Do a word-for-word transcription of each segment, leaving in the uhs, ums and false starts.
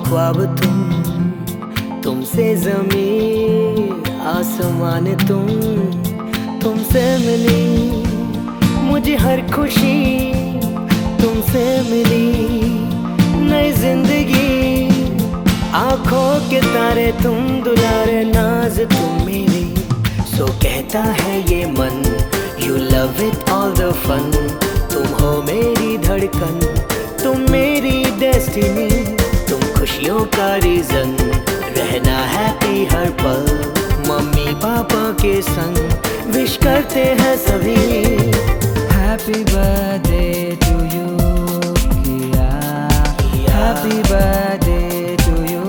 ख्वाब तुम, तुमसे ज़मीन आसमान तुम, तुमसे मिली मुझे हर खुशी, तुमसे मिली नई जिंदगी। आंखों के तारे तुम, दुलारे नाज तुम मेरी, सो कहता है ये मन, you love it all the fun. तुम हो मेरी धड़कन, तुम मेरी डेस्टिनी, तुम खुशियों का रीजन, रहना हैप्पी हर पल। मम्मी पापा के संग विश करते हैं सभी, हैप्पी बर्थडे टू यू किया, happy birthday to you,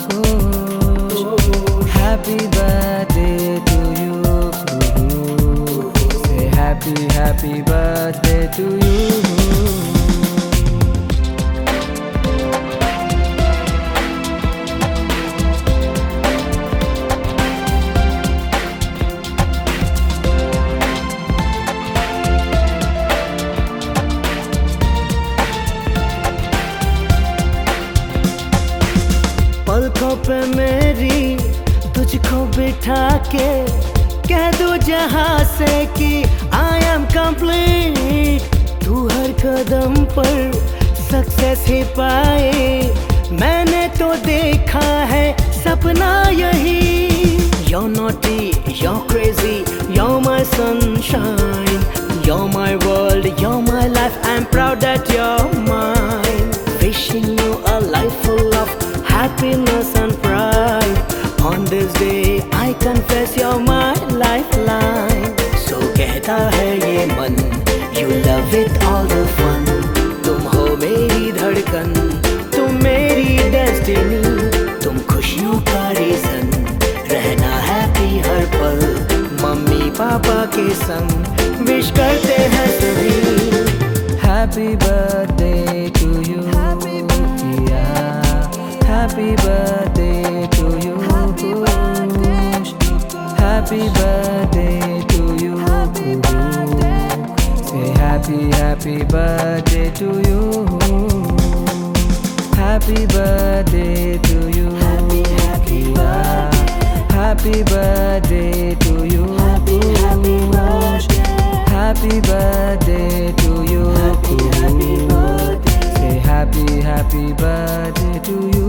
happy birthday to you, say happy happy birthday to you. पलकों पे मेरी तुझको बिठा के कह दो जहां से कि आई एम कंप्लीट। तू हर कदम पर सक्सेस ही पाए, मैंने तो देखा है सपना यही। You're naughty, you're crazy, you're my sunshine, you're my world, you're my life, I'm proud that you're mine. Wishing you a life full of happiness and pride. On this day I confess you're my lifeline. So कहता है ये मन, you love it all the fun. तुम हो मेरी धड़कन, तुम मेरी डेस्टिनी, तुम खुशियों का रीजन, रहना हैप्पी हर पल। मम्मी पापा के संग विश करते हैं सभी, हैप्पी बर्थडे टू यू किया, happy birthday to you, happy birthday to you, say happy happy birthday to you, happy birthday to you किया, happy birthday to you, happy birthday to you, say happy happy birthday to you.